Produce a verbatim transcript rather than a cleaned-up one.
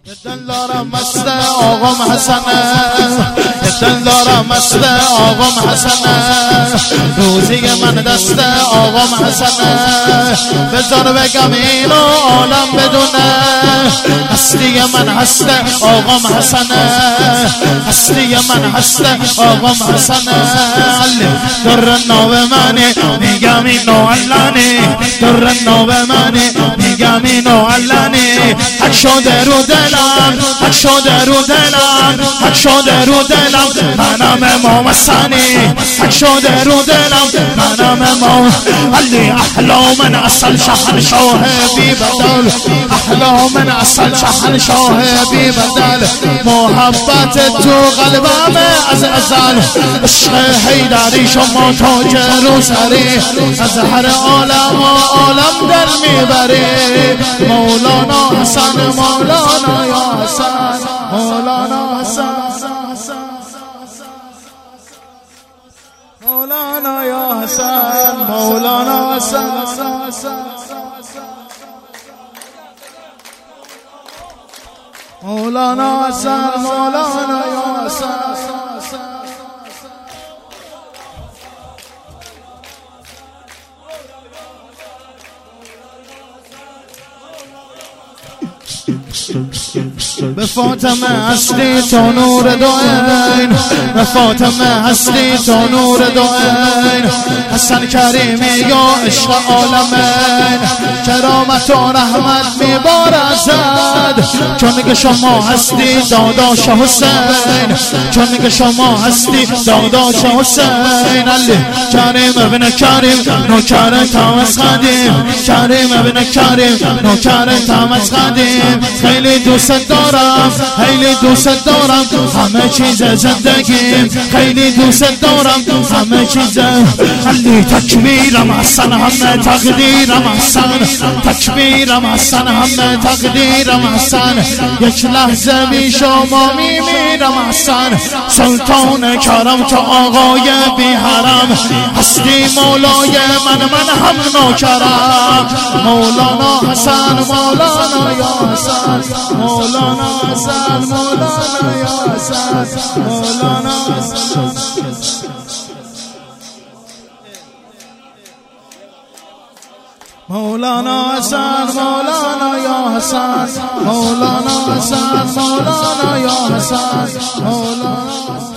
دلدارم مست آقام حسنه، دلدارم مست آقام حسنه، روزی من دست آقام حسنه. بذار بگم اینو عالم بدونه، اصلی من هست آقام حسنه، اصلی من هست آقام حسنه. در نو منی میگم اینو علنی، در نو منی میگم اینو علنی. حق شده رو دلم، حق شده رو دلم، حق شده رو دلم، منم امام حسنی. حق شده رو دلم، منم امام علی. احلام من اصل شهنشاه بی بدل، احلام من اصل شهنشاه بی بدل. محبت تو قلبم از ازل، عشق حیدری شما تاج رو سری. از هر عالم و عالم دل میبری. مولانا حسن، مولانا یا حسن، مولانا حسن، مولانا یا حسن، مولانا حسن. مولانا حسن، مولانا یا حسن. به فاطمه هستی تو نور دو عین، به فاطمه هستی تو نور دو عین. حسن کریمی یا عشق عالمین، کرامت و رحمت میبارزد. چون که شما هستی داداش حسین، چون که شما هستی داداش حسین. علی کریم ابن کریم نوکر تامس قدیم، کریم ابن کریم نوکر تامس قدیم. خیلی دوست دارم، خیلی دوست دارم همه چیز زندگیم، خیلی دوست دارم همه چیز. علی تکبیرم حسن، همه تقدیرم حسن، تکبیرم حسن، همه تقدیرم حسن. یک لحظه بی شما میمیرم حسن. سلطان کرم تو آقای بی حرم، هستی مولای من، من هم نوکرم. مولانا حسن، مولانا یا حسن، مولانا حسن، مولانا یا حسن، مولانا حسن. مولانا حسن، مولانا یا حسن، مولانا حسن، مولانا یا حسن، مولانا.